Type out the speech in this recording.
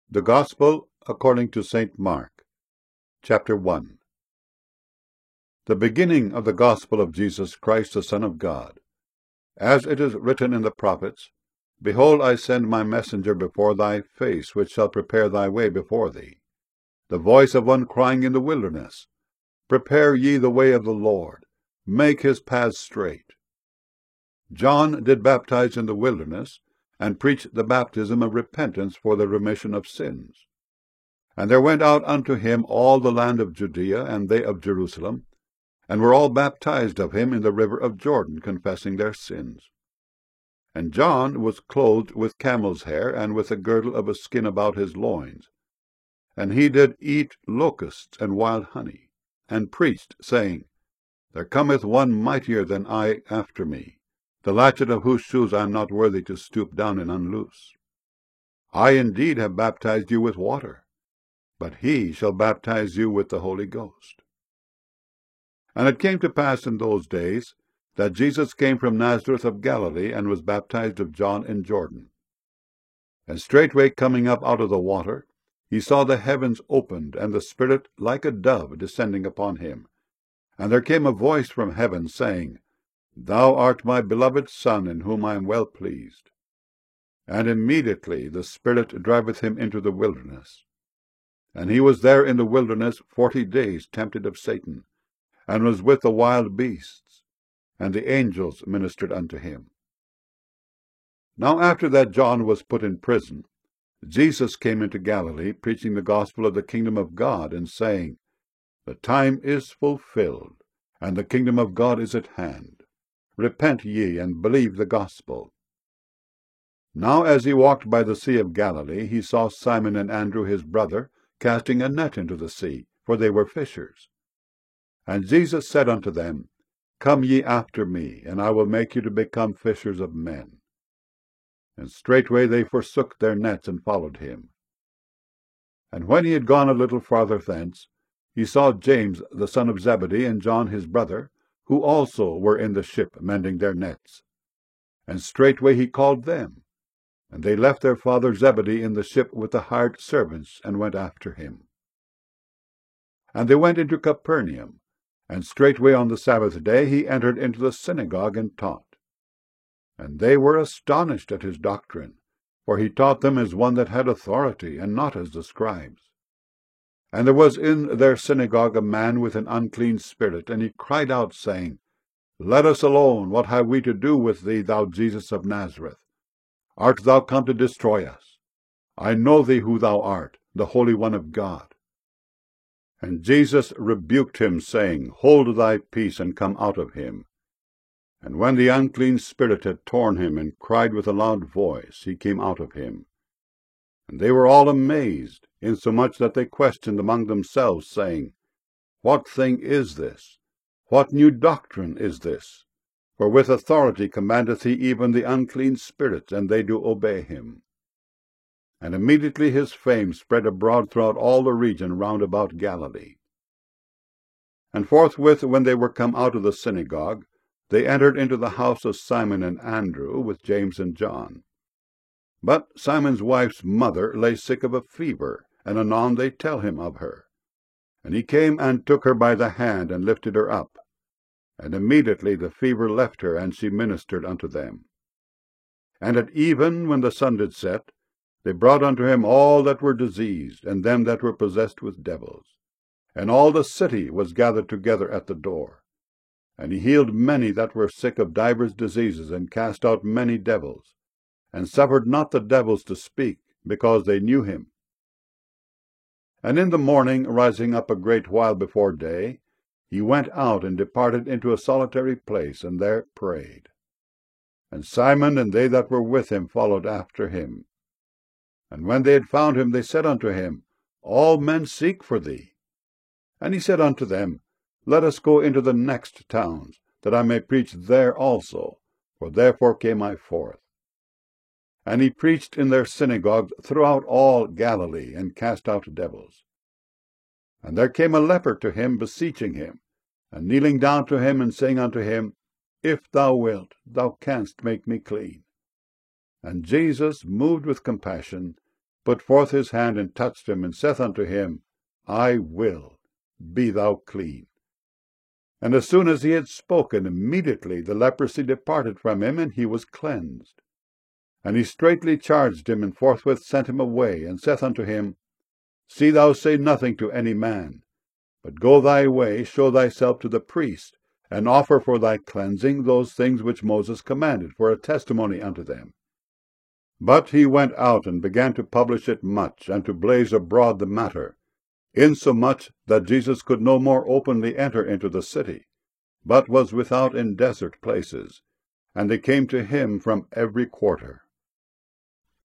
The Gospel according to St. Mark, chapter 1. The beginning of the Gospel of Jesus Christ, the Son of God. As it is written in the prophets, Behold, I send my messenger before thy face, which shall prepare thy way before thee. The voice of one crying in the wilderness, Prepare ye the way of the Lord, make his paths straight. John did baptize in the wilderness, and preached the baptism of repentance for the remission of sins. And there went out unto him all the land of Judea, and they of Jerusalem, and were all baptized of him in the river of Jordan, confessing their sins. And John was clothed with camel's hair, and with a girdle of a skin about his loins. And he did eat locusts and wild honey, and preached, saying, There cometh one mightier than I after me, the latchet of whose shoes I am not worthy to stoop down and unloose. I indeed have baptized you with water, but he shall baptize you with the Holy Ghost. And it came to pass in those days that Jesus came from Nazareth of Galilee, and was baptized of John in Jordan. And straightway coming up out of the water, he saw the heavens opened, and the Spirit like a dove descending upon him. And there came a voice from heaven, saying, Thou art my beloved Son, in whom I am well pleased. And immediately the Spirit driveth him into the wilderness. And he was there in the wilderness 40 days, tempted of Satan, and was with the wild beasts, and the angels ministered unto him. Now after that John was put in prison, Jesus came into Galilee, preaching the gospel of the kingdom of God, and saying, The time is fulfilled, and the kingdom of God is at hand. Repent ye, and believe the gospel. Now as he walked by the sea of Galilee, he saw Simon and Andrew his brother casting a net into the sea, for they were fishers. And Jesus said unto them, Come ye after me, and I will make you to become fishers of men. And straightway they forsook their nets, and followed him. And when he had gone a little farther thence, he saw James the son of Zebedee, and John his brother, who also were in the ship mending their nets. And straightway he called them. And they left their father Zebedee in the ship with the hired servants, and went after him. And they went into Capernaum, and straightway on the Sabbath day he entered into the synagogue and taught. And they were astonished at his doctrine, for he taught them as one that had authority, and not as the scribes. And there was in their synagogue a man with an unclean spirit, and he cried out, saying, Let us alone, what have we to do with thee, thou Jesus of Nazareth? Art thou come to destroy us? I know thee who thou art, the Holy One of God. And Jesus rebuked him, saying, Hold thy peace, and come out of him. And when the unclean spirit had torn him, and cried with a loud voice, he came out of him. And they were all amazed, insomuch that they questioned among themselves, saying, What thing is this? What new doctrine is this? For with authority commandeth he even the unclean spirits, and they do obey him. And immediately his fame spread abroad throughout all the region round about Galilee. And forthwith, when they were come out of the synagogue, they entered into the house of Simon and Andrew, with James and John. But Simon's wife's mother lay sick of a fever, and anon they tell him of her. And he came and took her by the hand, and lifted her up. And immediately the fever left her, and she ministered unto them. And at even, when the sun did set, they brought unto him all that were diseased, and them that were possessed with devils. And all the city was gathered together at the door. And he healed many that were sick of divers diseases, and cast out many devils, and suffered not the devils to speak, because they knew him. And in the morning, rising up a great while before day, he went out, and departed into a solitary place, and there prayed. And Simon and they that were with him followed after him. And when they had found him, they said unto him, All men seek for thee. And he said unto them, Let us go into the next towns, that I may preach there also, for therefore came I forth. And he preached in their synagogues throughout all Galilee, and cast out devils. And there came a leper to him, beseeching him, and kneeling down to him, and saying unto him, If thou wilt, thou canst make me clean. And Jesus, moved with compassion, put forth his hand, and touched him, and saith unto him, I will, be thou clean. And as soon as he had spoken, immediately the leprosy departed from him, and he was cleansed. And he straitly charged him, and forthwith sent him away, and saith unto him, See thou say nothing to any man, but go thy way, show thyself to the priest, and offer for thy cleansing those things which Moses commanded, for a testimony unto them. But he went out, and began to publish it much, and to blaze abroad the matter, insomuch that Jesus could no more openly enter into the city, but was without in desert places, and they came to him from every quarter.